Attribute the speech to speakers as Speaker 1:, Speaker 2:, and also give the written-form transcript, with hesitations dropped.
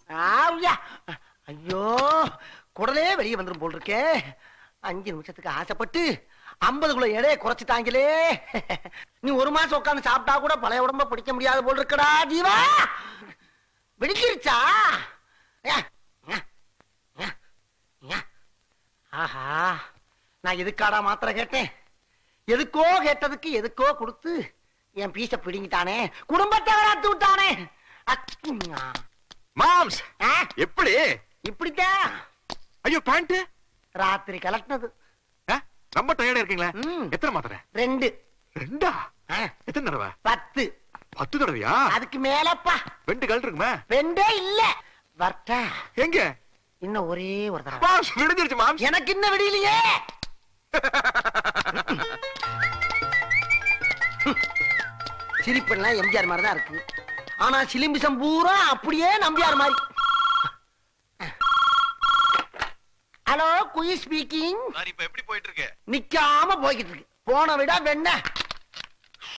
Speaker 1: ஆவ்யா. ஐயோ குடலே வெளியே வந்துரும் போல் இருக்கே. 5 நிமிஷத்துக்கு ஆசைப்பட்டு 50 கிலோ எடையை குறைச்சிட்டாங்களே. நீ 1 மாசம் உட்காந்து சாப்பிட்டா கூட பழைய உடம்ப பிடிக்க முடியாது போல் இருக்கடா ஜீவா. வெடிச்சிருச்சா? ஆஹா, நான் எதுக்காடா மாத்திரை கேட்டேன்? எதுக்கோ கேட்டதுக்கு எதுக்கோ கொடுத்து என் பீச பிடிங்கிட்டானே, குடும்பத்தை வராத்து விட்டானே.
Speaker 2: மாம்ஸ் எப்படி
Speaker 1: இப்படித்தான்.
Speaker 2: ஐயோ பேண்ட்
Speaker 1: ராத்திரி கலட்டினது.
Speaker 2: ரொம்ப டயர்டா இருக்கீங்களா? எத்தனை மாத்திரை?
Speaker 1: 2.
Speaker 2: 2? எத்தனை தடவை?
Speaker 1: 10.
Speaker 2: 10 தடவையா?
Speaker 1: அதுக்கு மேலப்பா.
Speaker 2: 2 கல் இருக்குமா?
Speaker 1: 2 இல்ல. வர்த்தா
Speaker 2: எங்க?
Speaker 1: இன்னும் ஒரே ஒரு தடவை.
Speaker 2: மாம்ஸ் விடுஞ்சிருச்சு மாம்ஸ்.
Speaker 1: எனக்கு இன்னும் விடியலையே. சிரிப்பெல்லாம் எம்ஜிஆர் மாதிரி தான் இருக்கு. ஆனா சிலிம்பிசம் பூரா அப்படியே நம்பியார் மாதிரி. ஹலோ, குயி ஸ்பீக்கிங்.
Speaker 2: இப்ப எப்படி போயிட்டு இருக்கு?
Speaker 1: நிக்காம போய்கிட்டு இருக்கு. போன விட வெண்ண